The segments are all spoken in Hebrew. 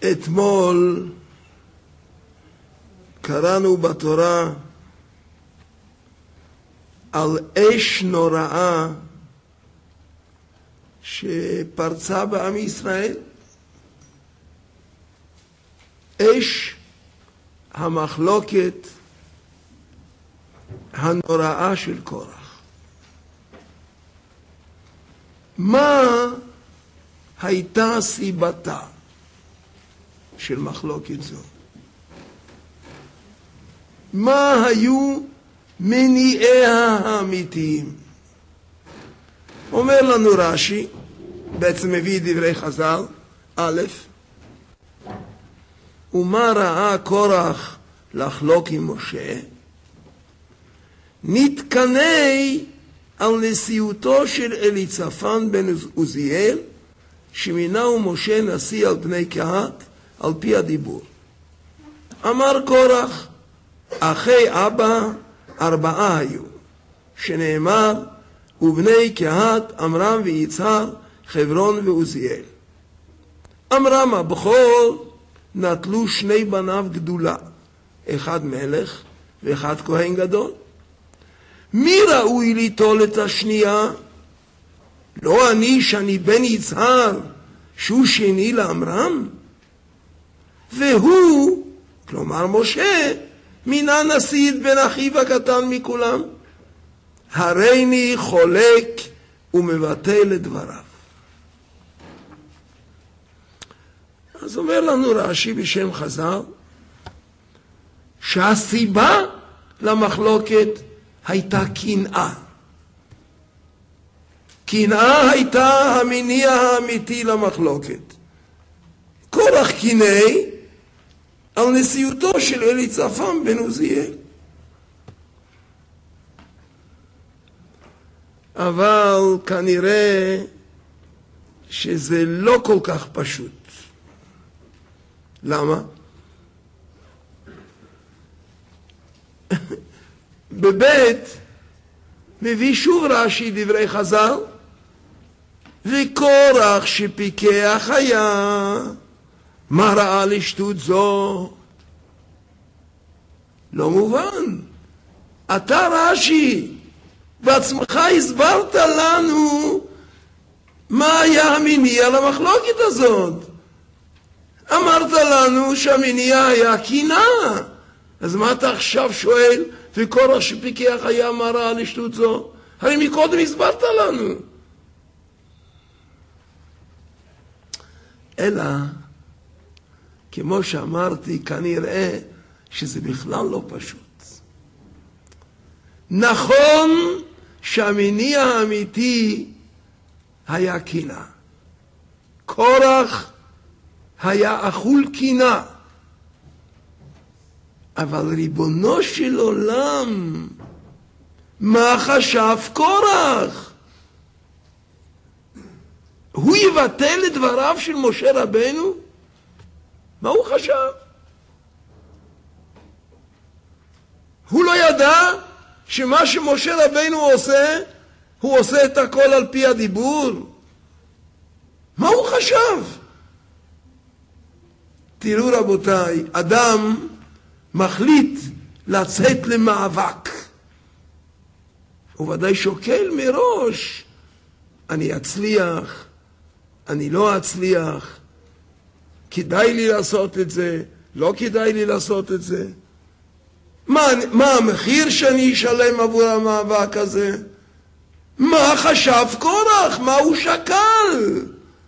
אתמול קראנו בתורה על אש נוראה שפרצה בעם ישראל. אש המחלוקת הנוראה של קורח. מה הייתה סיבתה של מחלוקת זו? מה היו מניעיה האמיתיים? אומר לנו רש"י, בעצם מביא דברי חז"ל, א', ומה ראה קורח לחלוק עם משה? נתקנא על נשיאותו של אליצפן בן עוזיאל, שמינהו משה נשיא על בני קהת על פי הדיבור. אמר קורח, אחי אבא 4 היו, שנאמר, ובני קהת עמרם ויצהר, חברון ועוזיאל. עמרם הבכור נטלו 2 בניו גדולה, אחד מלך ואחד כהן גדול. מי ראוי ליטול את השנייה? לא אני שאני בן יצהר, שהוא שני לעמרם? והוא, כלומר משה, מינה נשיא את בן אחיו הקטן מכולם. הריני חולק ומבטל את דבריו. אז אומר לנו רש"י בשם חז"ל, שהסיבה למחלוקת הייתה קנאה. קנאה הייתה המניע האמיתי למחלוקת. קורח קינא על נשיאותו של אליצפן בן עוזיאל. אבל כנראה שזה לא כל כך פשוט. למה? בבית מביא שוב רש"י דברי חז"ל, וקורח שפיקח היה, מה ראה לשטות זו? לא מובן. אתה רש"י בעצמך הסברת לנו מה היה המניע למחלוקת הזאת. אמרת לנו שהמניע היה קנאה. אז מה אתה עכשיו שואל, וקורח שפיקח היה מה ראה לשטות זו? הרי מקודם הסברת לנו. אלא, כמו שאמרתי, כנראה שזה בכלל לא פשוט. נכון שהמניע האמיתי היה קנאה. קורח היה אכול קנאה. אבל ריבונו של עולם, מה חשב קורח? הוא יבטל את דבריו של משה רבנו? מה הוא חשב? הוא לא ידע שמה שמשה רבנו עושה, הוא עושה את הכל על פי הדיבור? מה הוא חשב? תראו רבותיי, אדם מחליט לצאת למאבק. הוא ודאי שוקל מראש, אני אצליח, אני לא אצליח, כדאי לי לעשות את זה, לא כדאי לי לעשות את זה. מה המחיר שאני אשלם עבור המאבק הזה? מה חשב קורח? מה הוא שקל?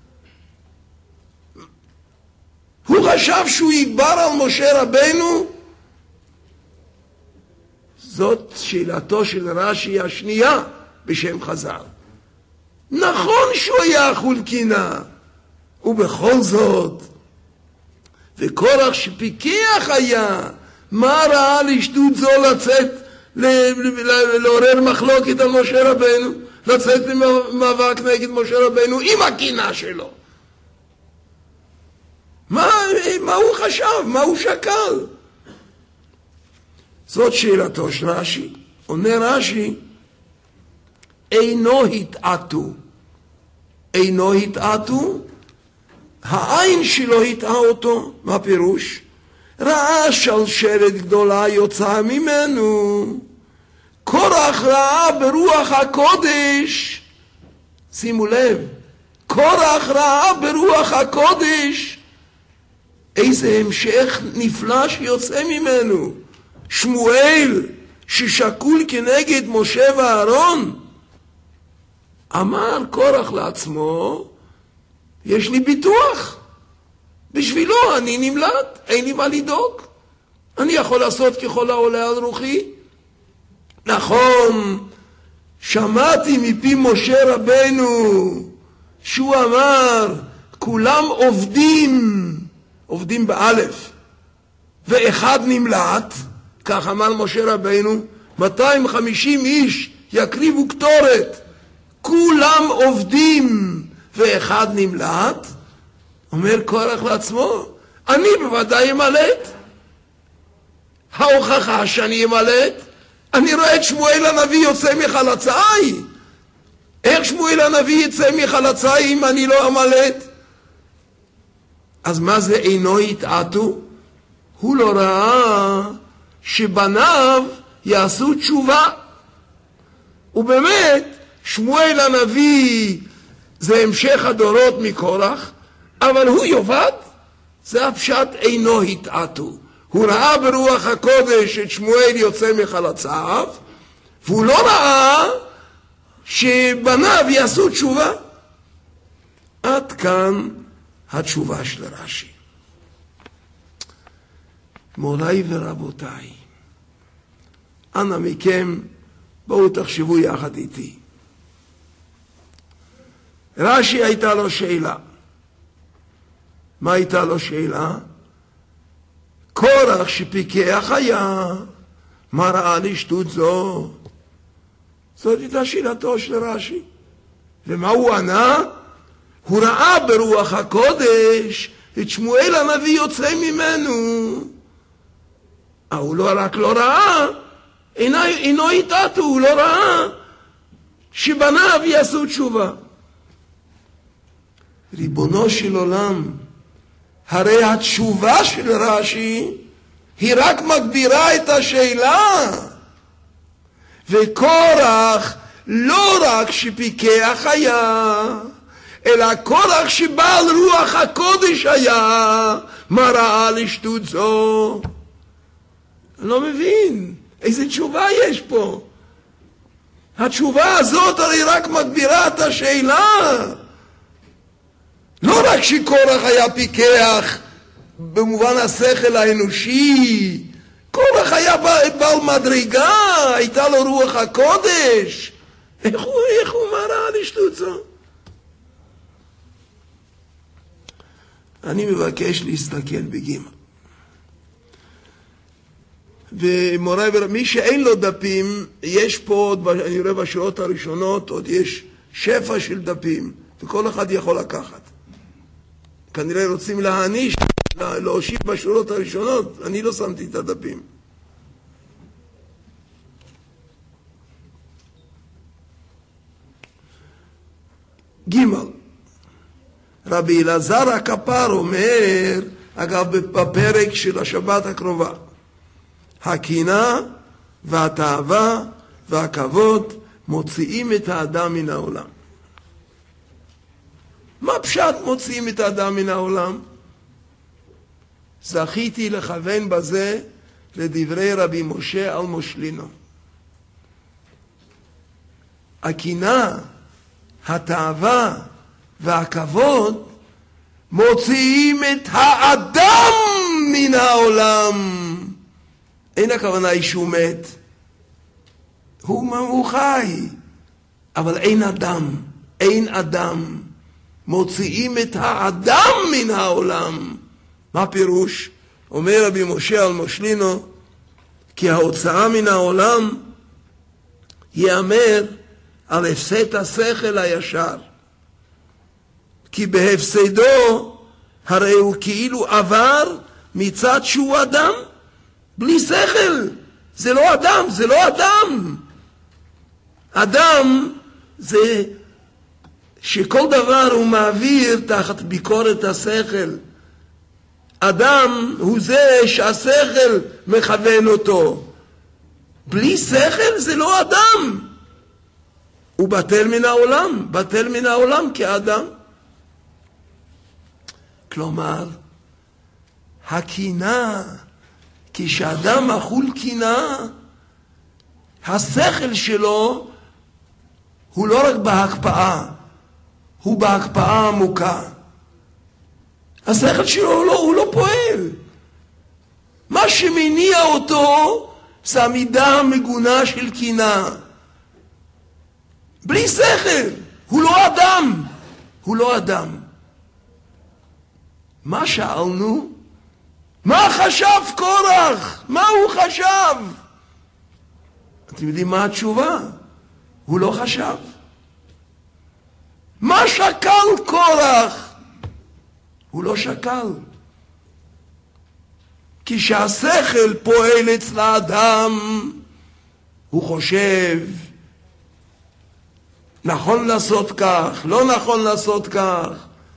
הוא חשב שהוא יגבר על משה רבנו? זאת שאלתו של רש"י השנייה בשם חז"ל. נכון שהוא היה אכול קנאה, ובכל זאת, וקורח שפיקח היה, מה ראה לשטות זו לצאת, לעורר מחלוקת על משה רבנו, לצאת למאבק נגד משה רבנו עם הקנאה שלו? מה הוא חשב? מה הוא שקל? זאת שאלתו של רש"י. עונה רש"י, אינו התעתו. אינו התעתו, העין שלו הטעה אותו. מה פירוש? ראה שלשלת גדולה יוצאה ממנו. קורח ראה ברוח הקודש. שימו לב, קורח ראה ברוח הקודש. איזה המשך נפלא שיוצא ממנו. שמואל ששקול כנגד משה ואהרון, אמר קורח לעצמו, יש לי ביטוח, בשבילו אני נמלט, אין לי מה לדאוג, אני יכול לעשות ככל העולה על רוחי. נכון, שמעתי מפי משה רבנו שהוא אמר כולם עובדים באלף ואחד נמלט, כך אמר משה רבנו, 250 איש יקריבו קטורת, כולם עובדים ואחד נמלט. אומר קורח לעצמו, אני בוודאי אמלט. ההוכחה שאני אמלט, אני רואה את שמואל הנביא יוצא מחלציי. איך שמואל הנביא יצא מחלציי אם אני לא אמלט? אז מה זה אינו יתעתו? הוא לא ראה שבניו יעשו תשובה. ובאמת שמואל הנביא זה המשך הדורות מקורח, אבל הוא יאבד. זה הפשט אינו התעתו. הוא ראה ברוח הקודש את שמואל יוצא מחלציו, והוא לא ראה שבניו יעשו תשובה. עד כאן התשובה של רש"י. מוריי ורבותיי, אנא מכם, בואו תחשבו יחד איתי. רש"י הייתה לו שאלה. מה הייתה לו שאלה? קורח שפיקח היה, מה ראה לשטות זו? זאת הייתה שאלתו של רש"י. ומה הוא ענה? הוא ראה ברוח הקודש את שמואל הנביא יוצא ממנו. הוא לא רק לא ראה, אינו יתעתו, הוא לא ראה שבניו יעשו תשובה. ריבונו של עולם, הרי התשובה של רש"י היא רק מגבירה את השאלה. וקורח לא רק שפיקח היה, אלא קורח שבעל רוח הקודש היה, מה ראה לשטות זו? אני לא מבין, איזה תשובה יש פה? התשובה הזאת הרי רק מגבירה את השאלה. לא רק שקורח היה פיקח במובן השכל האנושי, קורח היה בעל מדרגה, הייתה לו רוח הקודש. איך הוא מראה לשטות זו? אני מבקש להסתכל בגימל. ומוריי ורבותיי, מי שאין לו דפים, יש פה עוד, אני רואה בשורות הראשונות, עוד יש שפע של דפים, וכל אחד יכול לקחת. כנראה רוצים להעניש, להושיב בשורות הראשונות, אני לא שמתי את הדפים. גימל, רבי אלעזר הכפר אומר, אגב בפרק של השבת הקרובה, הקנאה והתאווה והכבוד מוציאים את האדם מן העולם. מה פשט מוציאים את האדם מן העולם? זכיתי לכוון בזה לדברי רבי משה על מושלינו. הקנאה, התאווה והכבוד מוציאים את האדם מן העולם. אין הכוונה היא שהוא מת. הוא חי. אבל אין אדם. אין אדם. מוציאים את האדם מן העולם. מה פירוש? אומר רבי משה על מושלינו, כי ההוצאה מן העולם יאמר על הפסד השכל הישר. כי בהפסדו הרי הוא כאילו עבר מצד שהוא אדם. בלי שכל. זה לא אדם, זה לא אדם. אדם זה שכל דבר הוא מעביר תחת ביקורת השכל. אדם הוא זה שהשכל מכוון אותו. בלי שכל זה לא אדם. הוא בטל מן העולם, בטל מן העולם כאדם. כלומר, הקנאה, כשאדם אכול קנאה, השכל שלו הוא לא רק בהקפאה, הוא בהקפאה עמוקה. השכל שלו הוא לא פועל. מה שמניע אותו זה המידה המגונה של קנאה. בלי שכל, הוא לא אדם, הוא לא אדם. מה שאלנו? מה חשב קורח? מה הוא חשב? אתם יודעים מה התשובה? הוא לא חשב. מה שקל קורח? הוא לא שקל. כשהשכל פועל אצל האדם, הוא חושב, נכון לעשות כך, לא נכון לעשות כך.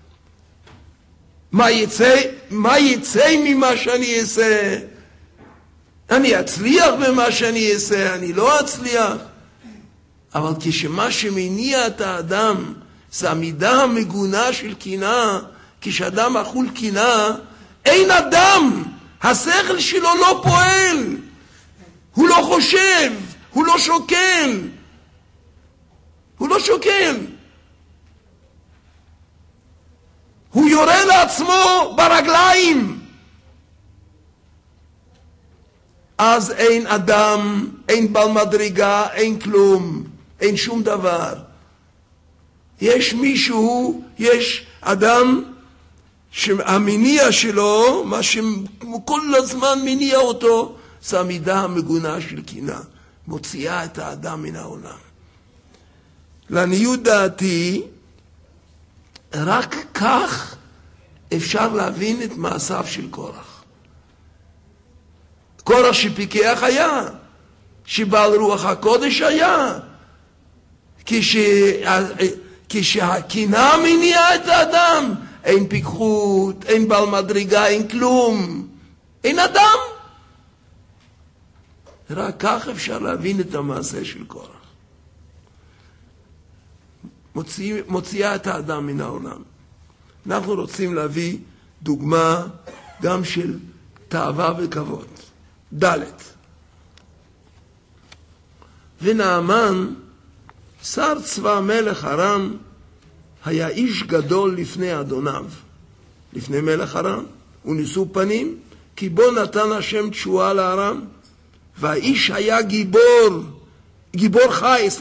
מה יצא ממה שאני אעשה? אני אצליח במה שאני אעשה, אני לא אצליח. אבל כשמה שמניע את האדם זה המידה המגונה של קנאה, כשאדם אכול קנאה, אין אדם, השכל שלו לא פועל, הוא לא חושב, הוא לא שוקל, הוא לא שוקל. הוא יורה לעצמו ברגליים. אז אין אדם, אין בעל מדרגה, אין כלום, אין שום דבר. יש מישהו, יש אדם שהמניע שלו, מה שכל הזמן מניע אותו, זה המידה המגונה של קנאה, מוציאה את האדם מן העולם. לעניות דעתי, רק כך אפשר להבין את מעשיו של קורח. קורח שפיקח היה, שבעל רוח הקודש היה, כשהקנאה מניעה את האדם, אין פיקחות, אין בעל מדרגה, אין כלום, אין אדם. רק כך אפשר להבין את המעשה של קורח. מוציאה את האדם מן העולם. אנחנו רוצים להביא דוגמה גם של תאווה וכבוד. ד' ונעמן, שר צבא מלך ארם, היה איש גדול לפני אדוניו. לפני מלך ארם, ונשאו פנים, כי בו נתן השם תשועה לארם, והאיש היה גיבור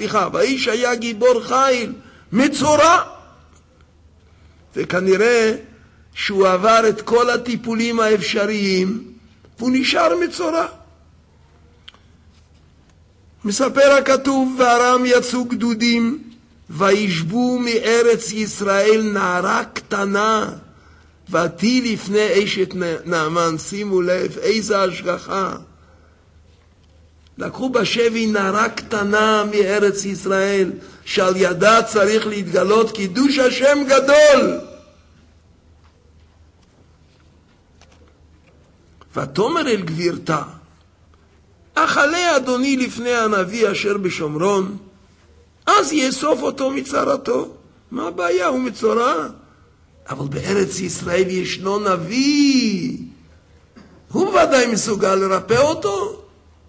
חיל, מצורע. וכנראה שהוא עבר את כל הטיפולים האפשריים, והוא נשאר מצורע. מספר הכתוב, וארם יצאו גדודים, וישבו מארץ ישראל נערה קטנה, ותהי לפני אשת נעמן. שימו לב, איזה השגחה. לקחו בשבי נערה קטנה מארץ ישראל, שעל ידה צריך להתגלות קידוש השם גדול. ותאמר אל גבירתה, אכלה אדוני לפני הנביא אשר בשומרון, אז יאסוף אותו מצרתו. מה הבעיה? הוא מצורע. אבל בארץ ישראל ישנו נביא, הוא ודאי מסוגל לרפא אותו.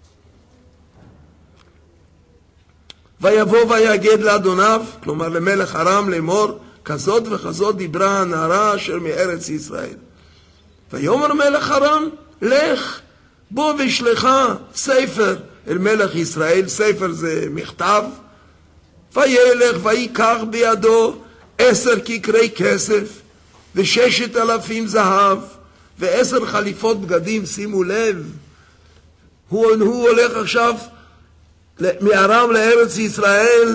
ויבוא ויגד לאדוניו, כלומר למלך ארם, לאמור, כזאת וכזאת דיברה הנערה אשר מארץ ישראל. ויאמר מלך ארם, לך, בוא ושלחה ספר אל מלך ישראל. ספר זה מכתב. וילך ויקח בידו 10 כיכרי כסף, ו6,000 זהב, ו10 חליפות בגדים. שימו לב, הוא הולך עכשיו מארם לארץ ישראל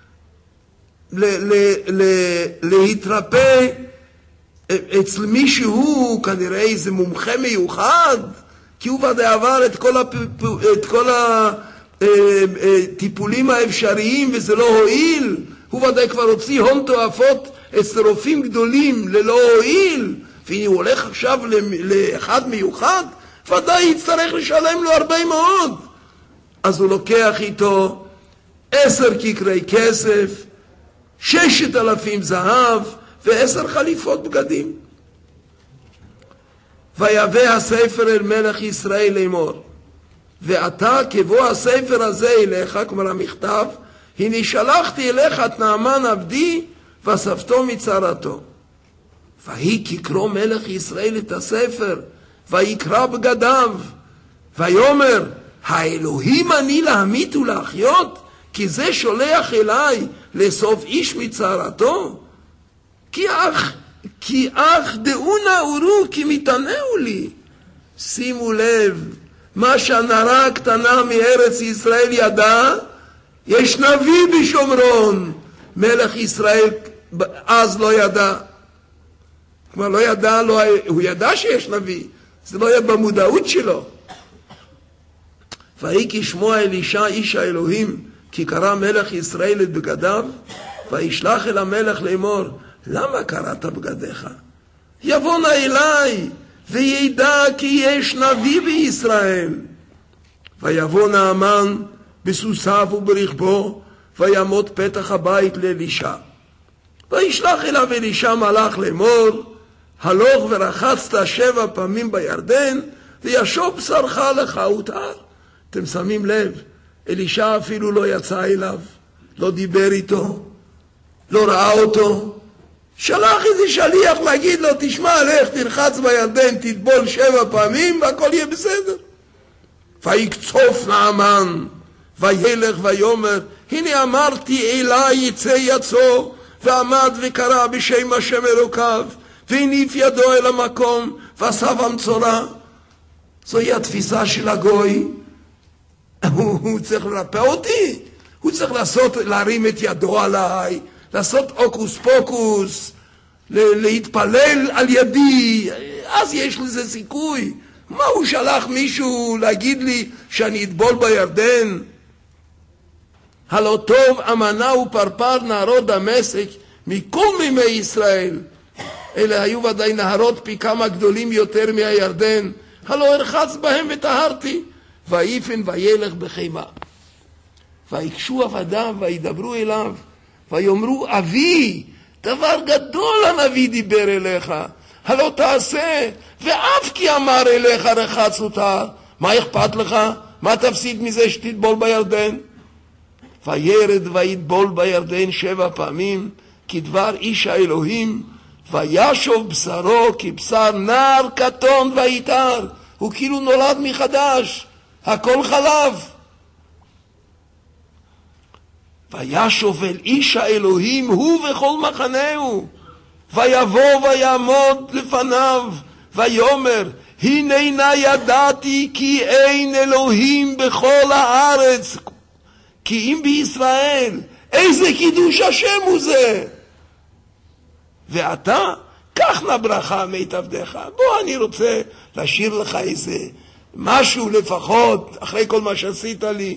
להתרפא אצל מישהו, כנראה איזה מומחה מיוחד, כי הוא ודאי עבר את כל הטיפולים האפשריים וזה לא הועיל. הוא ודאי כבר הוציא הון תועפות אצל רופאים גדולים ללא הועיל, והנה הוא הולך עכשיו לאחד מיוחד, ודאי יצטרך לשלם לו הרבה מאוד. אז הוא לוקח איתו 10 כיכרי כסף, 6,000 זהב ו10 חליפות בגדים. ויבא הספר אל מלך ישראל לאמור, ואתה כבוא הספר הזה אליך, כלומר המכתב, הנה שלחתי אליך את נעמן עבדי ואספתו מצרתו. ויהי כקרוא מלך ישראל את הספר, ויקרא בגדיו, ויאמר, האלוהים אני להמית ולהחיות, כי זה שולח אליי לאסוף איש מצרתו? כי אך דאונה אורו כי מתענהו לי. שימו לב, מה שהנערה הקטנה מארץ ישראל ידעה, יש נביא בשומרון. מלך ישראל אז לא ידע. כלומר לא ידע, הוא ידע שיש נביא, זה לא היה במודעות שלו. ויהי כשמוע אלישע איש האלוהים, כי קרא מלך ישראל את בגדיו, וישלח אל המלך לאמור, למה קראת בגדיך? יבוא נא אליי, וידע כי יש נביא בישראל. ויבוא נעמן בסוסיו וברכבו, ויעמוד פתח הבית לאלישע. וישלח אליו אלישע מלאך לאמור, הלוך ורחצת 7 פעמים בירדן, וישוב בשרך לך וטהר. אתם שמים לב, אלישע אפילו לא יצא אליו, לא דיבר איתו, לא ראה אותו. שלח איזה שליח להגיד לו, תשמע, לך תרחץ בירדן, תטבול 7 פעמים והכל יהיה בסדר. ויקצוף נעמן, וילך ויאמר, הנה אמרתי אליי יצא יצאו, ועמד וקרא בשם השם אלוקיו, והניף ידו אל המקום, ואסף המצורע. זוהי התפיסה של הגוי. הוא צריך לרפא אותי, הוא צריך להרים את ידו עליי, לעשות אוקוס פוקוס, להתפלל על ידי, אז יש לזה סיכוי. מה, הוא שלח מישהו להגיד לי שאני אטבול בירדן? הלא טוב אמנה ופרפר נהרות דמשק מכל מימי ישראל. אלה היו ודאי נהרות פי כמה גדולים יותר מהירדן. הלא הרחץ בהם וטהרתי. ויפן וילך בחימה. ויקשו עבדיו וידברו אליו. ויאמרו, אבי, דבר גדול הנביא דיבר אליך. הלא תעשה, ואף כי אמר אליך רחץ וטהר. מה אכפת לך? מה תפסיד מזה שתטבול בירדן? וירד ויטבול בירדן 7 פעמים, כדבר איש האלוהים, וישוב בשרו כבשר נער קטון ויתר. הוא כאילו נולד מחדש, הכל חלב. וישוב אל איש האלוהים הוא וכל מחנהו, ויבוא ויעמוד לפניו, ויאמר, הננה ידעתי כי אין אלוהים בכל הארץ, כי אם בישראל, איזה קידוש השם הוא זה. ואתה, קח נא ברכה מאת עבדיך. בוא, אני רוצה להשאיר לך איזה משהו לפחות, אחרי כל מה שעשית לי.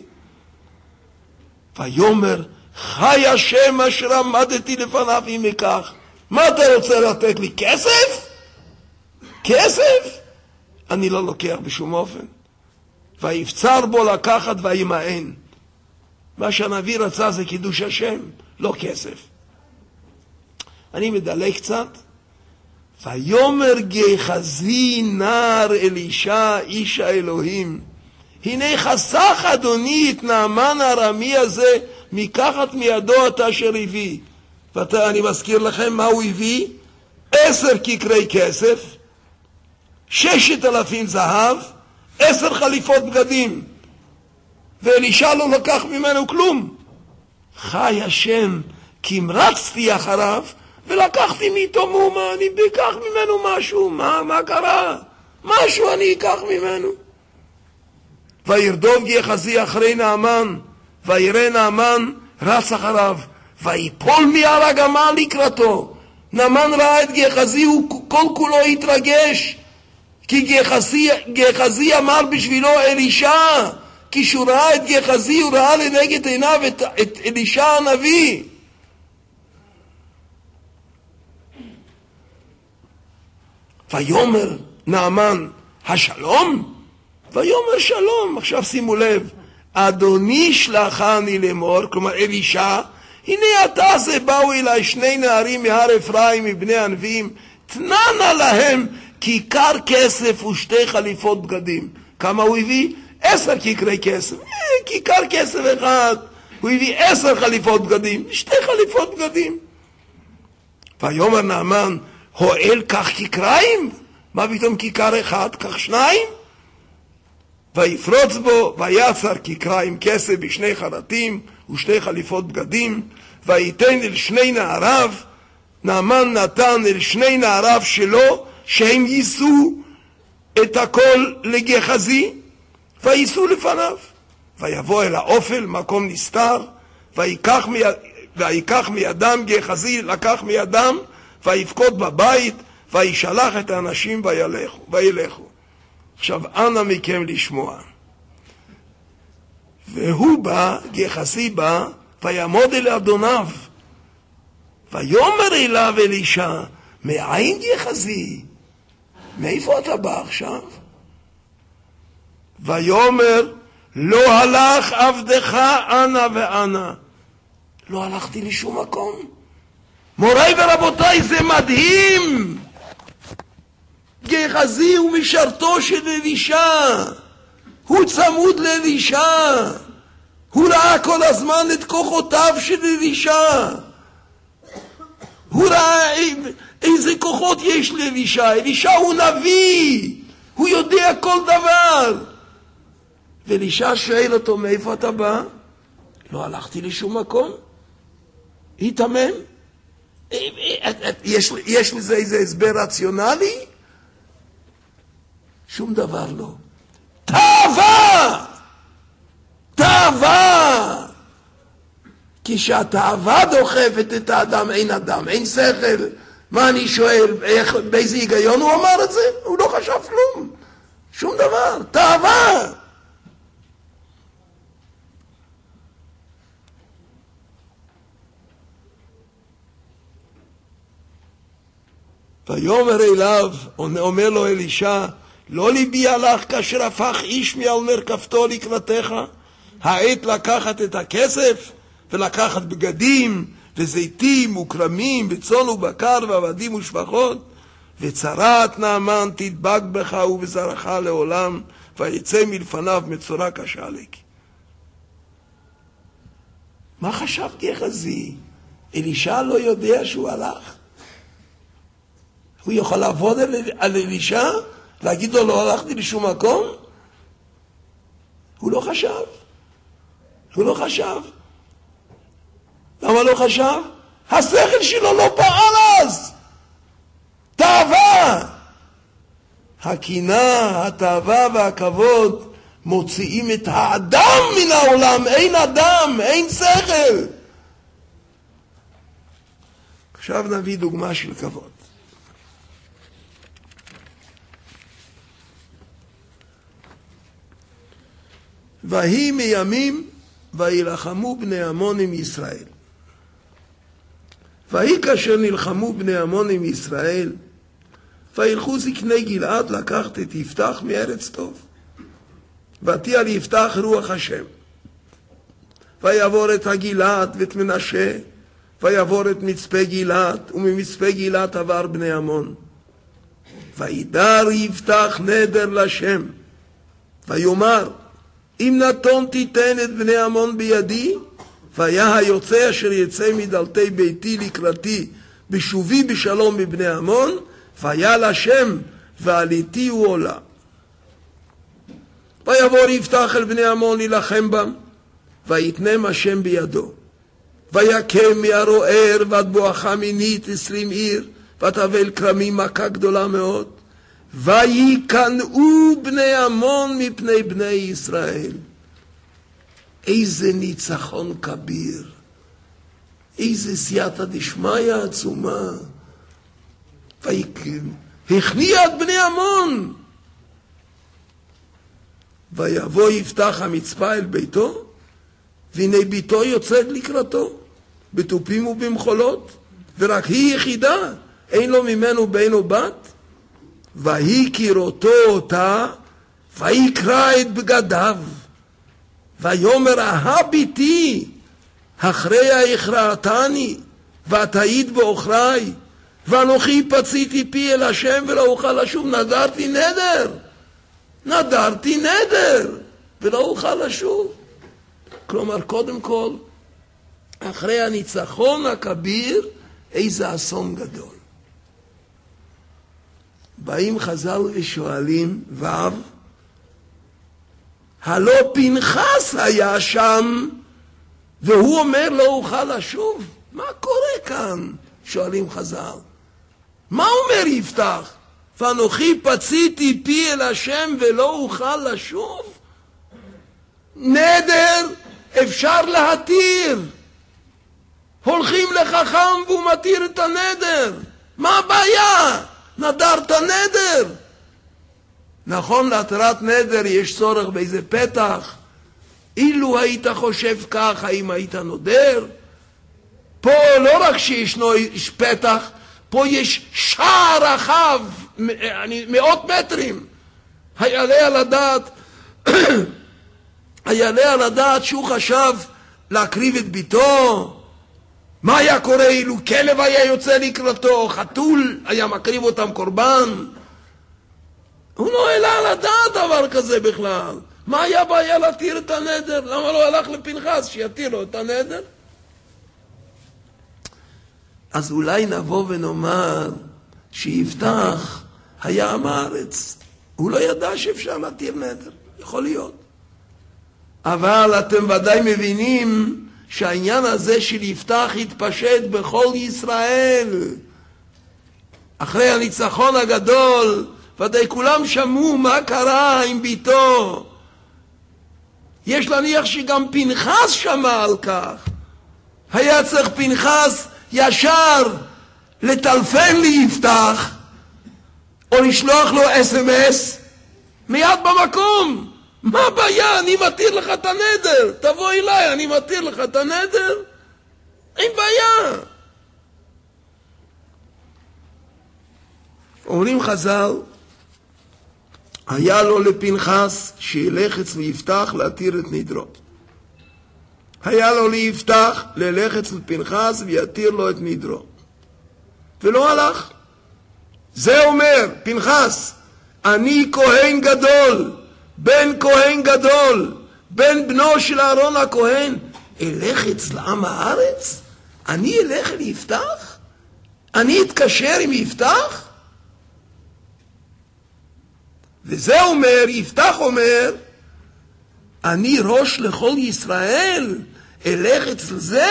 ויאמר, חי השם אשר עמדתי לפניו אם אקח. מה אתה רוצה לתת לי? כסף? כסף? אני לא לוקח בשום אופן. ויבצר בו לקחת וימאן. מה שהנביא רצה זה קידוש השם, לא כסף. אני מדלג קצת. ויאמר גחזי נער אלישע איש האלוהים, הנה חסך אדוני את נעמן הארמי הזה מקחת מידו את אשר הביא. ואני מזכיר לכם מה הוא הביא: 10 כיכרי כסף, 6,000 זהב, 10 חליפות בגדים. ואלישע לא לקח ממנו כלום. חי השם, כי המרצתי אחריו ולקחתי מאיתו מאומה. אני אקח ממנו משהו. מה קרה? משהו אני אקח ממנו. וירדוף גחזי אחרי נעמן, ויראה נעמן רץ אחריו, ויפול מעל הגמל לקראתו. נעמן ראה את גחזי, הוא כל כולו התרגש, כי גחזי אמר בשבילו אלישע. כשהוא ראה את גחזי, הוא ראה לנגד עיניו את אלישע הנביא. ויאמר נעמן השלום? ויאמר שלום. עכשיו שימו לב, אדוני שלחני לאמור, כלומר אלישע, הנה אתה זה באו אליי שני נערים מהר אפרים מבני הנביאים, תננה להם כיכר כסף ושתי חליפות בגדים. כמה הוא הביא? 10 כיכרי כסף. כיכר כסף אחד. הוא הביא 10 חליפות בגדים, 2 חליפות בגדים. ויאמר נעמן, הואל כך כיכריים? מה פתאום כיכר אחד? כך 2? ויפרוץ בו, ויצר כיכריים כסף ב2 חרטים ו2 חליפות בגדים, ויתן אל 2 נעריו. נעמן נתן אל 2 נעריו שלו, שהם יישאו את הכל לגחזי, ויישאו לפניו. ויבוא אל האופל, מקום נסתר, ויקח מידם גחזי, לקח מידם, ויפקוד בבית, וישלח את האנשים וילכו. עכשיו אנא מכם לשמוע. והוא בא, גחזי בא, ויעמוד אל אדוניו, ויאמר אליו אלישע, מאין גחזי? מאיפה אתה בא עכשיו? ויאמר, לא הלך עבדך אנה ואנה. לא הלכתי לשום מקום. מוריי ורבותיי, זה מדהים. גחזי הוא משרתו של אלישע. הוא צמוד לאלישע. הוא ראה כל הזמן את כוחותיו של אלישע. הוא ראה איזה כוחות יש לאלישע. אלישע הוא נביא. הוא יודע כל דבר. ואלישע שואל אותו, מאיפה אתה בא? לא הלכתי לשום מקום. התאמן. יש לזה איזה הסבר רציונלי? שום דבר לא. תאווה! תאווה! כשהתאווה דוחפת את האדם, אין אדם, אין שכל. מה אני שואל, באיזה היגיון הוא אמר את זה? הוא לא חשב כלום. שום דבר. תאווה! ויאמר אליו, אומר לו אלישע, לא ליבי הלך כאשר הפך איש מעל מרכבתו לקראתך? העת לקחת את הכסף ולקחת בגדים וזיתים וכרמים וצאן ובקר ועבדים ושפחות, וצרת נעמן תדבק בך ובזרעך לעולם, ויצא מלפניו מצורע כשלג. מה חשב גחזי? אלישע לא יודע שהוא הלך? הוא יכול לעבוד על אלישע? להגיד לו, לא הלכתי לשום מקום? הוא לא חשב. הוא לא חשב. למה לא חשב? השכל שלו לא פעל אז. תאווה. הקנאה, התאווה והכבוד מוציאים את האדם מן העולם. אין אדם, אין שכל. עכשיו נביא דוגמה של כבוד. ויהי מימים וילחמו בני עמון עם ישראל. ויהי כאשר נלחמו בני עמון עם ישראל, וילכו זקני גלעד לקחת את יפתח מארץ טוב. ותהיה על יפתח רוח השם. ויעבור את הגלעד ואת מנשה, ויעבור את מצפה גלעד, וממצפה גלעד עבר בני עמון. וידר יפתח נדר לשם, ויאמר, אם נתון תיתן את בני עמון בידי, והיה היוצא אשר יצא מדלתי ביתי לקראתי בשובי בשלום מבני עמון, והיה לשם ועליתי הוא עולה. ויעבור יפתח אל בני עמון להילחם בם, ויתנם השם בידו. ויקם מהרוער ועד בואכה מינית 20 עיר, ותבל כרמים מכה גדולה מאוד. ויקנאו בני עמון מפני בני ישראל. איזה ניצחון כביר. איזה סייעתא דשמיא עצומה. והכניע את בני עמון. ויבוא יפתח המצפה אל ביתו, והנה ביתו יוצאת לקראתו, בתופים ובמחולות, ורק היא יחידה, אין לו ממנו בן או בת. והכיר אותו אותה, ויקרא את בגדיו, ויאמר הביתי, אחריה הכרעתני, ותעיד באוכלי, ואנוכי פציתי פי אל השם ולא אוכל לשוב. נדרתי נדר, ולא אוכל לשוב. כלומר, קודם כל, אחרי הניצחון הכביר, איזה אסון גדול. באים חז"ל ושואלים, הלא פנחס היה שם, והוא אומר לא אוכל לשוב? מה קורה כאן? שואלים חז"ל. מה אומר יפתח? ואנוכי פציתי פי אל השם ולא אוכל לשוב? נדר אפשר להתיר. הולכים לחכם והוא מתיר את הנדר. מה הבעיה? נדרת נדר. נכון, להתרת נדר יש צורך באיזה פתח. אילו היית חושב כך, האם היית נודר? פה לא רק שישנו פתח, פה יש שער רחב, מאות מטרים. היעלה על הדעת שהוא חשב להקריב את ביתו? מה היה קורה אילו כלב היה יוצא לקראתו, חתול היה מקריב אותם קורבן? הוא לא העלה על הדעת דבר כזה בכלל. מה היה בעיה להתיר את הנדר? למה לא הלך לפנחס שיתיר לו את הנדר? אז אולי נבוא ונאמר שיפתח היה עם הארץ. הוא לא ידע שאפשר להתיר נדר. יכול להיות. אבל אתם ודאי מבינים שהעניין הזה של יפתח התפשט בכל ישראל. אחרי הניצחון הגדול, ודאי כולם שמעו מה קרה עם ביתו. יש להניח שגם פנחס שמע על כך. היה צריך פנחס ישר לטלפן ליפתח, או לשלוח לו SMS, מיד במקום. מה הבעיה? אני מתיר לך את הנדר. תבוא אליי, אני מתיר לך את הנדר. אין בעיה. אומרים חז"ל, היה לו לפנחס שילך אצל יפתח להתיר את נדרו. היה לו ליפתח ללך אצל פנחס ויתיר לו את נדרו. ולא הלך. זה אומר, פנחס, אני כהן גדול, בן כהן גדול, בן בנו של אהרון הכהן, אלך אצל עם הארץ? אני אלך אל יפתח? אני אתקשר עם יפתח? וזה אומר, יפתח אומר, אני ראש לכל ישראל, אלך אצל זה?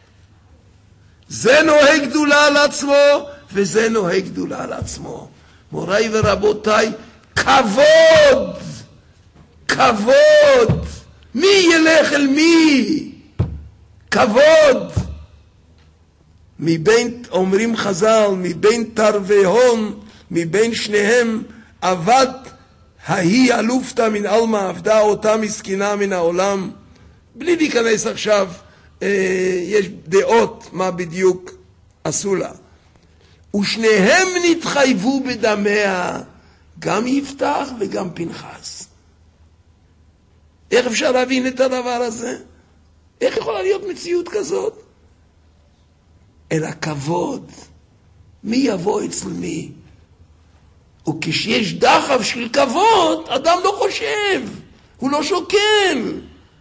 זה נוהג גדולה על עצמו, וזה נוהג גדולה על עצמו. מוריי ורבותיי, כבוד! כבוד! מי ילך אל מי? כבוד! מבין, אומרים חז"ל, מבין תרווה הון, מבין שניהם, עבד ההיא אלופתא מן עלמא, עבדה אותה מסכנה מן העולם. בלי להיכנס עכשיו, יש דעות מה בדיוק עשו לה. ושניהם נתחייבו בדמיה, גם יפתח וגם פנחס. איך אפשר להבין את הדבר הזה? איך יכולה להיות מציאות כזאת? אלא כבוד. מי יבוא אצל מי? וכשיש דחף של כבוד, אדם לא חושב, הוא לא שוקל.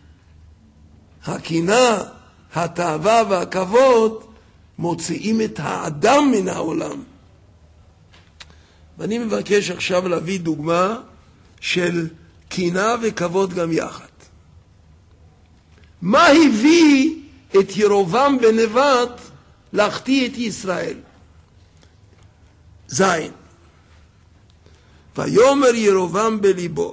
הקנאה, התאווה והכבוד מוציאים את האדם מן העולם. ואני מבקש עכשיו להביא דוגמה של קנאה וכבוד גם יחד. מה הביא את ירובעם בן נבט להחטיא את ישראל? זין. ויאמר ירובעם בליבו,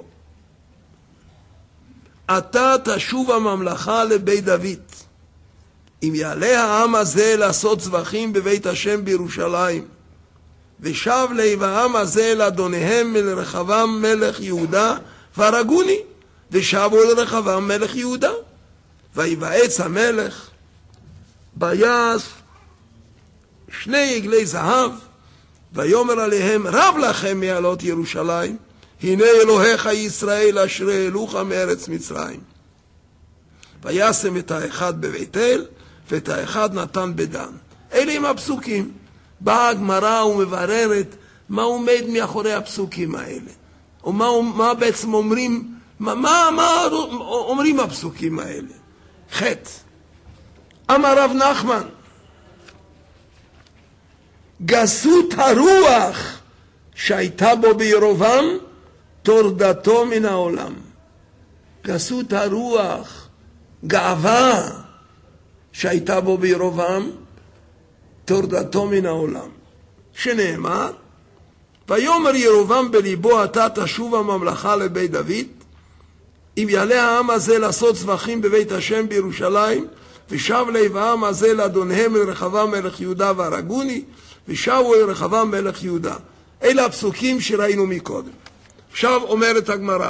עתה תשוב הממלכה לבית דוד, אם יעלה העם הזה לעשות צבחים בבית השם בירושלים, ושב לב העם הזה לאדוניהם ולרחבעם מלך יהודה, והרגוני, ושבו לרחבעם מלך יהודה. ויבעץ המלך, ביעש 2 עגלי זהב, ויאמר עליהם רב לכם מעלות ירושלים, הנה אלוהיך ישראל אשר העלוך מארץ מצרים. וישם את האחד בבית אל ואת האחד נתן בדן. אלה הם הפסוקים. באה הגמרא ומבררת מה עומד מאחורי הפסוקים האלה, או מה בעצם אומרים, מה אומרים הפסוקים האלה. חטא. אמר רב נחמן, גסות הרוח שהייתה בו בירובעם תורדתו מן העולם. גסות הרוח, גאווה שהייתה בו בירובעם תורדתו מן העולם. שנאמר, ויאמר ירובעם בליבו עתה תשוב הממלכה לבית דוד, אם יעלה העם הזה לעשות צווחים בבית השם בירושלים, ושב לב העם הזה לאדונהם אל רחבעם מלך יהודה והרגוני, ושבו אל רחבעם מלך יהודה. אלה הפסוקים שראינו מקודם. עכשיו אומרת הגמרא,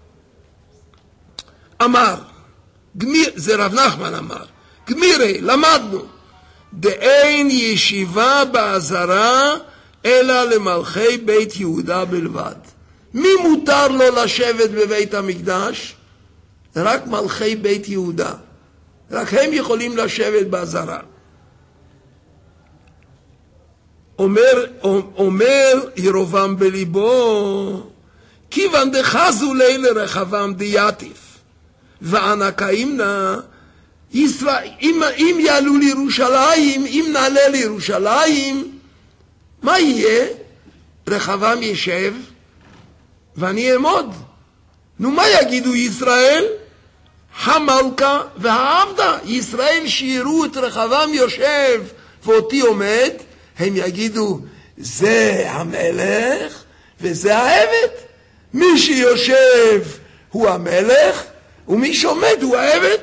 אמר, זה רב נחמן אמר, גמירי, למדנו, דאין ישיבה בעזרה אלא למלכי בית יהודה בלבד. מי מותר לו לשבת בבית המקדש? רק מלכי בית יהודה. רק הם יכולים לשבת בעזרה. אומר ירובעם בליבו, כיוון דחזו לי לרחבעם דיאטיף, וענקאים נא, אם יעלו לירושלים, אם נעלה לירושלים, מה יהיה? רחבעם ישב ואני אעמוד. נו, מה יגידו ישראל? המלכה והעבדה. ישראל שיראו את רחבעם יושב ואותי עומד, הם יגידו, זה המלך וזה העבד. מי שיושב הוא המלך ומי שעומד הוא העבד.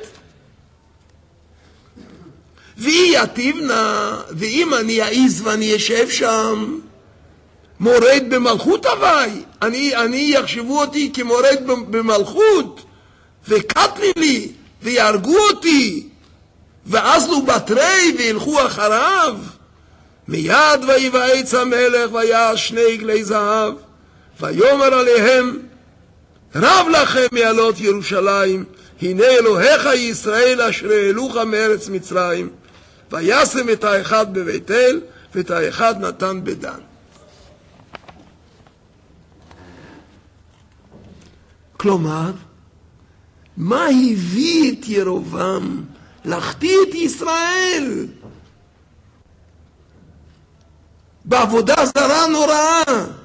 והיא יתיבנה, ואם אני אעז ואני אשב שם, מורד במלכות הווי, אני יחשבו אותי כמורד במלכות, וקטלי לי, ויהרגו אותי, ואז לו בתרי וילכו אחריו. מיד ויבעץ המלך ויעש שני עגלי זהב, ויאמר עליהם, רב לכם מעלות ירושלים, הנה אלוהיך ישראל אשר העלוך מארץ מצרים. וישם את האחד בבית אל ואת האחד נתן בדן. כלומר, מה הביא את ירובעם להחטיא את ישראל? בעבודה זרה נוראה.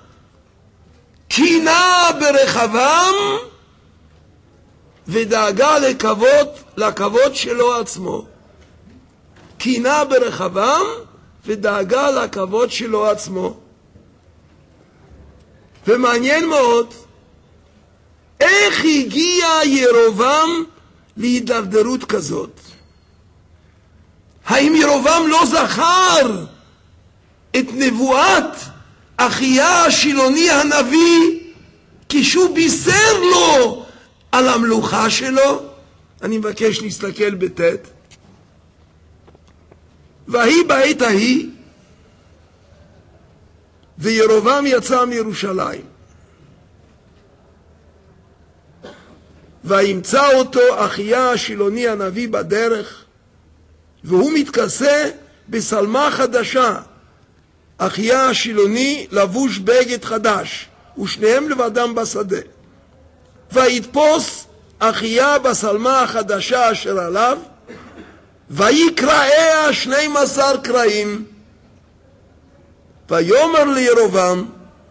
קנאה ברחבעם ודאגה לכבוד שלו עצמו. קנאה ברחבעם ודאגה לכבוד שלו עצמו. ומעניין מאוד איך הגיע ירובעם להידרדרות כזאת. האם ירובעם לא זכר את נבואת אחיה השילוני הנביא כשהוא בישר לו על המלוכה שלו? אני מבקש להסתכל בט'. והיא בעת ההיא, וירובעם יצא מירושלים, וימצא אותו אחיה השילוני הנביא בדרך, והוא מתכסה בשלמה חדשה. אחיה השילוני לבוש בגד חדש, ושניהם לבדם בשדה. ויתפוס אחיה בשלמה החדשה אשר עליו, ויקרעיה 12 קרעים. ויאמר לירובעם,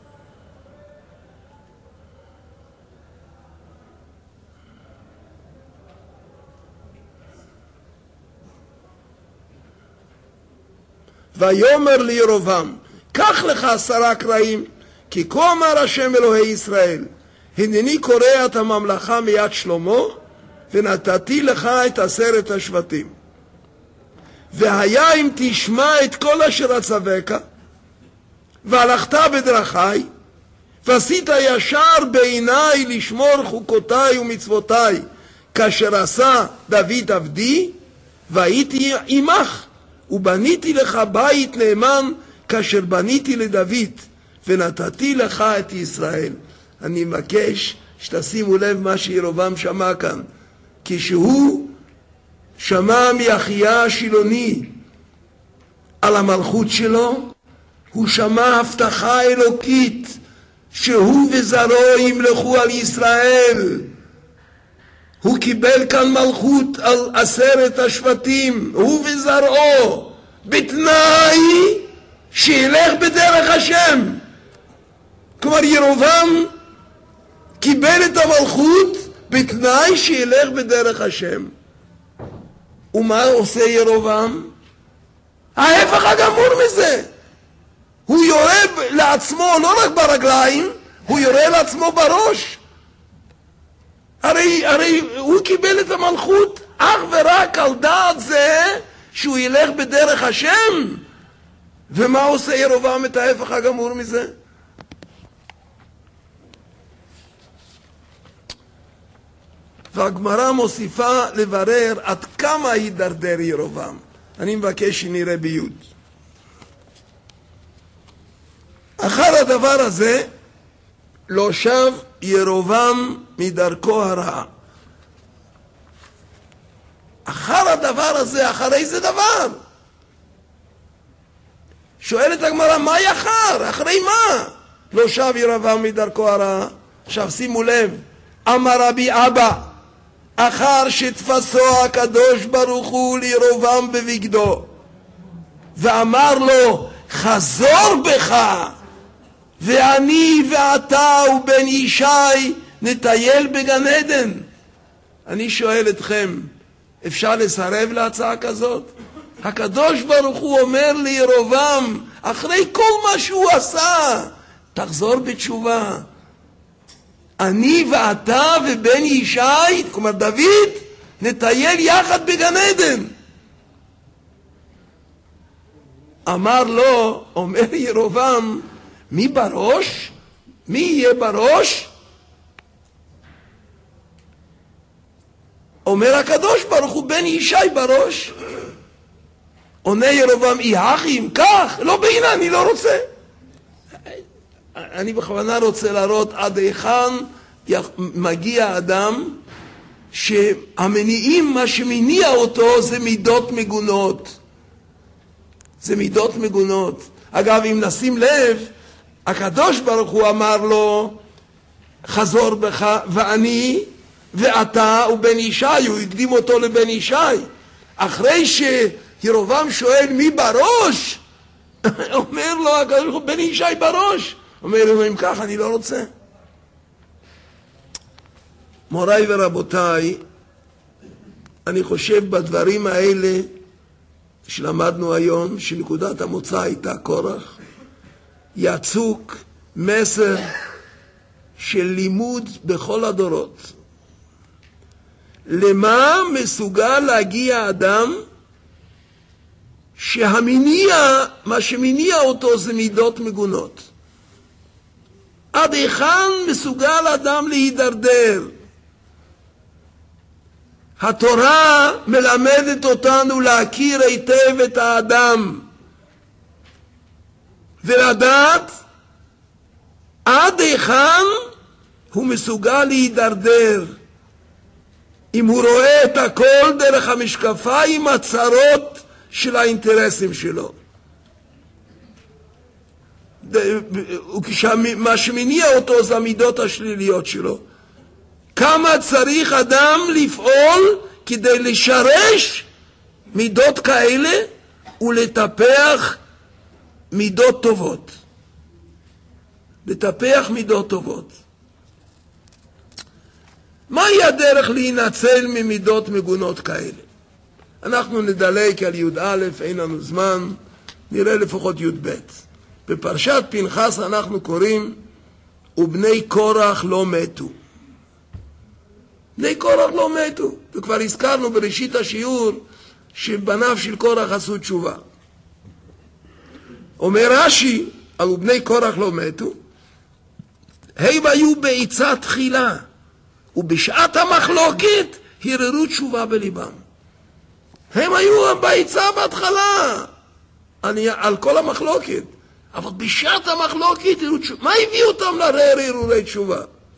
קח לך 10 קרעים, כי כה אמר השם אלוהי ישראל, הנני קורע את הממלכה מיד שלמה, ונתתי לך את 10 השבטים. והיה אם תשמע את כל אשר אצווך, והלכת בדרכי, ועשית ישר בעיניי לשמור חוקותיי ומצוותיי, כאשר עשה דוד עבדי, והייתי עמך, ובניתי לך בית נאמן, כאשר בניתי לדוד ונתתי לך את ישראל. אני מבקש שתשימו לב מה שירובעם שמע כאן. כשהוא שמע מאחיה השילוני על המלכות שלו, הוא שמע הבטחה אלוקית שהוא וזרעו ימלכו על ישראל. הוא קיבל כאן מלכות על 10 השבטים, הוא וזרעו, בתנאי שילך בדרך השם. כלומר ירובעם קיבל את המלכות בתנאי שילך בדרך השם. ומה עושה ירובעם? ההפך הגמור מזה. הוא יורה לעצמו לא רק ברגליים, הוא יורה לעצמו בראש. הרי הוא קיבל את המלכות אך ורק על דעת זה שהוא ילך בדרך השם. ומה עושה ירובעם? את ההפך הגמור מזה. והגמרא מוסיפה לברר עד כמה הידרדר ירובעם. אני מבקש שנראה ביוד. אחר הדבר הזה לא שב ירובעם מדרכו הרעה. אחר הדבר הזה, אחרי איזה דבר? שואלת הגמרא, מה יחר? אחרי מה? לא שב ירובעם מדרכו הרעה. עכשיו שימו לב, אמר רבי אבא, אחר שתפסו הקדוש ברוך הוא לירובעם בבגדו ואמר לו, חזור בך, ואני ואתה ובן ישי נטייל בגן עדן. אני שואל אתכם, אפשר לסרב להצעה כזאת? הקדוש ברוך הוא אומר לירובעם, אחרי כל מה שהוא עשה, תחזור בתשובה. אני ואתה ובן ישי, כלומר דוד, נטייל יחד בגן עדן. אמר לו, אומר ירובעם, מי בראש? מי יהיה בראש? אומר הקדוש ברוך הוא, בן ישי בראש. עונה ירובעם, יחי אם כך? לא בעינה, אני לא רוצה. אני בכוונה רוצה להראות עד היכן מגיע אדם שהמניעים, מה שמניע אותו זה מידות מגונות. זה מידות מגונות. אגב, אם נשים לב, הקדוש ברוך הוא אמר לו, חזור בך, ואני ואתה ובן ישי, הוא הקדים אותו לבן ישי. אחרי שירובעם שואל מי בראש, אומר לו הקדוש ברוך הוא, בן ישי בראש. אומר לו, אם כך אני לא רוצה. מוריי ורבותיי, אני חושב בדברים האלה שלמדנו היום, שנקודת המוצא הייתה קורח, יצוק מסר של לימוד בכל הדורות. למה מסוגל להגיע אדם שהמניע, מה שמניע אותו זה מידות מגונות? עד היכן מסוגל אדם להידרדר? התורה מלמדת אותנו להכיר היטב את האדם ולדעת עד היכן הוא מסוגל להידרדר. אם הוא רואה את הכל דרך המשקפיים הצרות של האינטרסים שלו. מה שמניע אותו זה המידות השליליות שלו. כמה צריך אדם לפעול כדי לשרש מידות כאלה ולטפח מידות טובות. לטפח מידות טובות. מהי הדרך להינצל ממידות מגונות כאלה? אנחנו נדלק על י"א, אין לנו זמן, נראה לפחות י"ב. בפרשת פנחס אנחנו קוראים, ובני קורח לא מתו. בני קורח לא מתו. וכבר הזכרנו בראשית השיעור שבניו של קורח עשו תשובה. אומר רש"י, על בני קורח לא מתו, הם היו בעיצה תחילה, ובשעת המחלוקת הרהרו תשובה בליבם. הם היו בעיצה בהתחלה, על כל המחלוקת. אבל בשעת המחלוקת, מה הביא אותם לערער הרהורי תשובה?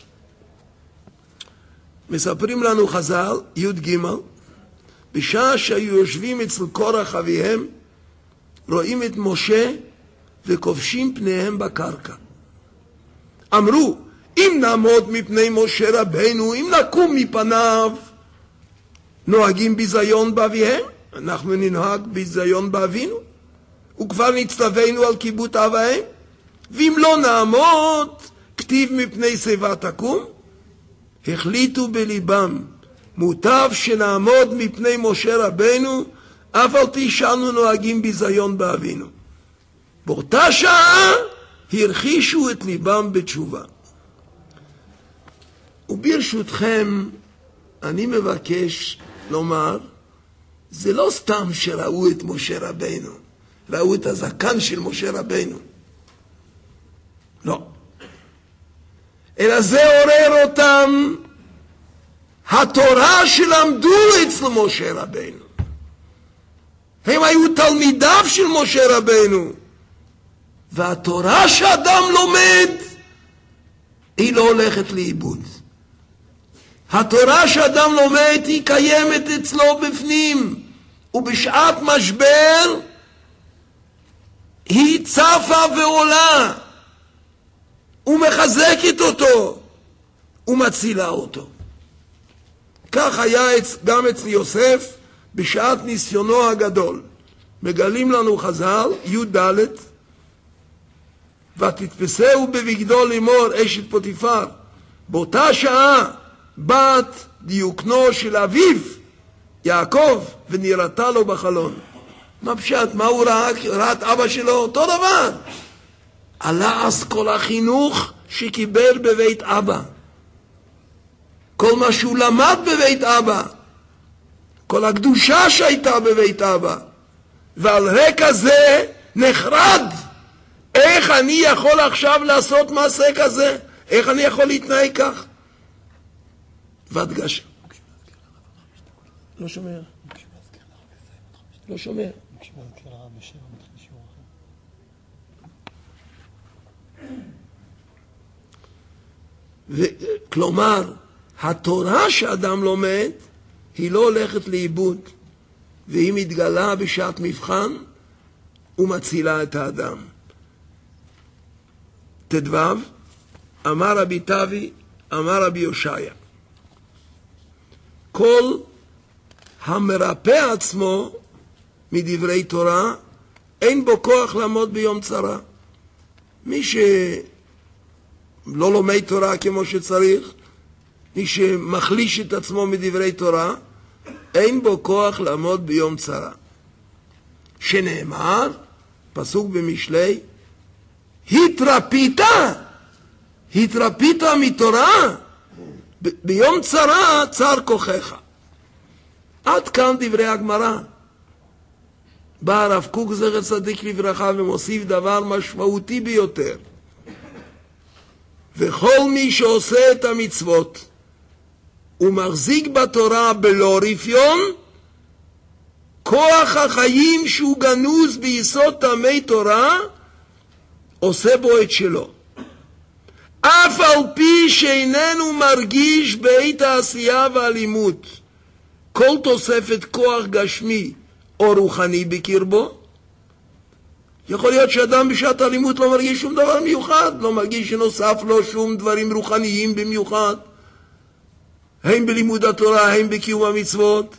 מספרים לנו חז"ל, י"ג, בשעה שהיו יושבים אצל קורח אביהם, רואים את משה וכובשים פניהם בקרקע. אמרו, אם נעמוד מפני משה רבנו, אם נקום מפניו, נוהגים ביזיון באביהם, אנחנו ננהג ביזיון באבינו, וכבר נצטווינו על כיבוד אביהם, ואם לא נעמוד, כתיב מפני שיבה תקום, החליטו בליבם, מוטב שנעמוד מפני משה רבנו, אף על פי שאנו נוהגים ביזיון באבינו. באותה שעה הרחישו את ליבם בתשובה. וברשותכם, אני מבקש לומר, זה לא סתם שראו את משה רבנו, ראו את הזקן של משה רבנו. לא. אלא זה עורר אותם התורה שלמדו אצל משה רבנו. הם היו תלמידיו של משה רבנו. והתורה שאדם לומד, היא לא הולכת לאיבוד. התורה שאדם לומד היא קיימת אצלו בפנים, ובשעת משבר היא צפה ועולה, ומחזקת אותו, ומצילה אותו. כך היה גם אצל יוסף בשעת ניסיונו הגדול. מגלים לנו חז"ל, י"ד, ותתפסהו בבגדו לאמור אשת פוטיפר. באותה שעה בת דיוקנו של אביו, יעקב, ונראתה לו בחלון. מה פשט? מה הוא ראה? ראה את אבא שלו? אותו דבר. עלה אז כל החינוך שקיבל בבית אבא. כל מה שהוא למד בבית אבא. כל הקדושה שהייתה בבית אבא. ועל רקע זה נחרד. איך אני יכול עכשיו לעשות מעשה כזה? איך אני יכול להתנהג כך? והדגש. לא שומע. לא שומע. כלומר, התורה שאדם לומד היא לא הולכת לאיבוד, והיא מתגלה בשעת מבחן ומצילה את האדם. תדבב, אמר רבי תבי, אמר רבי יושעיה, כל המרפא עצמו מדברי תורה, אין בו כוח לעמוד ביום צרה. מי שלא לומד תורה כמו שצריך, מי שמחליש את עצמו מדברי תורה, אין בו כוח לעמוד ביום צרה. שנאמר, פסוק במשלי, התרפית מתורה, ביום צרה צר כוחך. עד כאן דברי הגמרא. בא הרב קוק זכר צדיק לברכה ומוסיף דבר משמעותי ביותר. וכל מי שעושה את המצוות ומחזיק בתורה בלא רפיון, כוח החיים שהוא גנוז ביסוד תמי תורה עושה בו את שלו. אף על פי שאיננו מרגיש בעת העשייה והלימוד כל תוספת כוח גשמי או רוחני בקרבו. יכול להיות שאדם בשעת הלימוד לא מרגיש שום דבר מיוחד, לא מרגיש שנוסף לו שום דברים רוחניים במיוחד, הם בלימוד התורה, הם בקיום המצוות.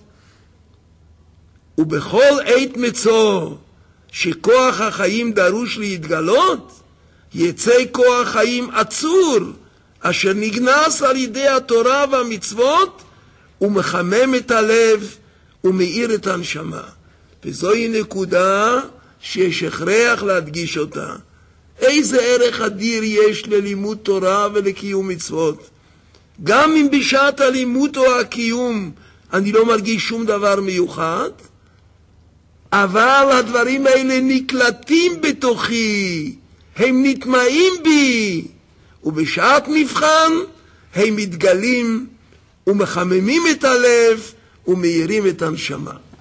ובכל עת מצוא שכוח החיים דרוש להתגלות, יצא כוח חיים עצור, אשר נגנס על ידי התורה והמצוות, ומחמם את הלב ומאיר את הנשמה. וזוהי נקודה שיש הכרח להדגיש אותה. איזה ערך אדיר יש ללימוד תורה ולקיום מצוות. גם אם בשעת הלימוד או הקיום אני לא מרגיש שום דבר מיוחד, אבל הדברים האלה נקלטים בתוכי, הם נטמעים בי, ובשעת מבחן הם מתגלים ומחממים את הלב ומאירים את הנשמה.